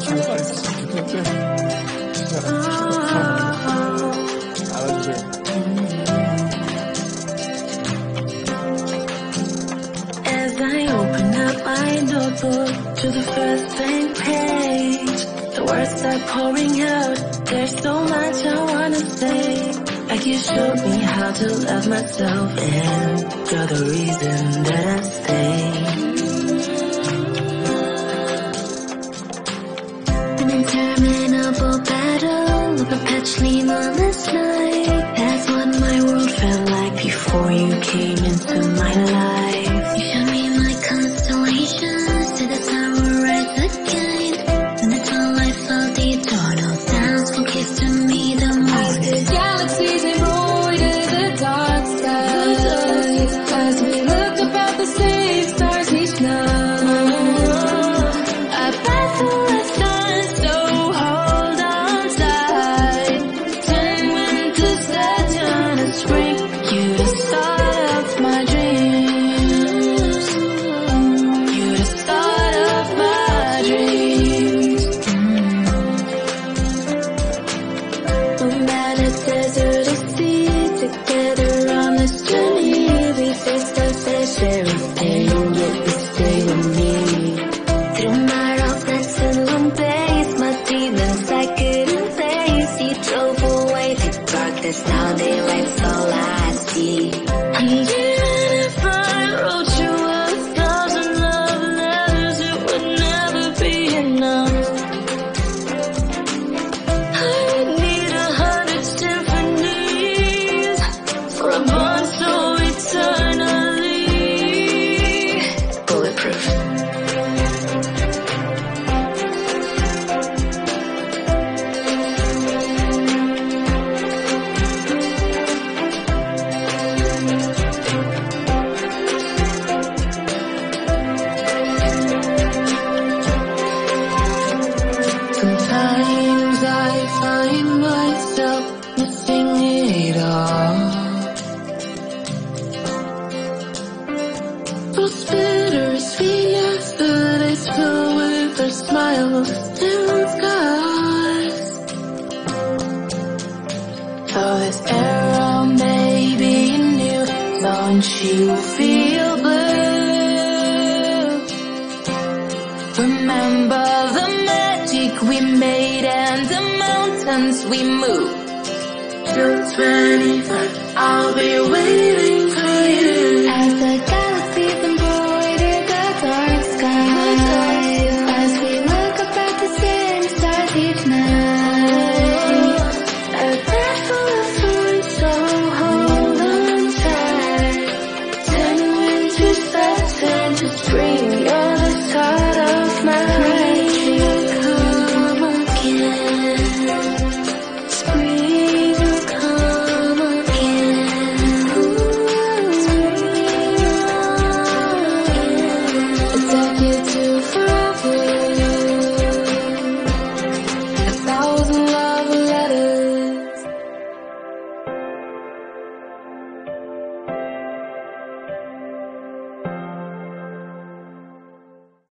As I open up my notebook to the first blank page, the words are pouring out. There's so much I wanna say. Like you showed me how to love myself, and you're the reason that I stay. An interminable battle, a perpetually moonless night. That's what my world felt like before you came into my life. You showed me my constellations, to the tower rise again. And that's all I felt, the eternal dance will kiss to me the morning. I see galaxies embroidered the dark skies, as we look up at the same stars each night. I pass through the sun, so hold on tight. Turn winter, Saturn, and spring. You the start of my dreams. You the start of my dreams. No matter desert or sea, together on this journey, we face the fair share of pain, yet you stay with me. Through my roughness and long days, my demons I couldn't face. You drove away the darkness, now daylight's all I see. And even if I wrote you 1,000 love letters, it would never be enough. I would need 100 symphonies for a bond so eternally bulletproof. Sometimes I find myself missing it all. Those bittersweet yesterdays filled with our smiles and scars. So this arrow may be new, don't you feel blue? Remember the magic we made and the mountains we moved. Till 25, I'll be waiting for you. As the galaxies embroider the dark sky, as we look up at the same stars each night. A bed full of thorns, so hold on tight. Turn winter's Saturn to spring, you're the start of my dream. Come again.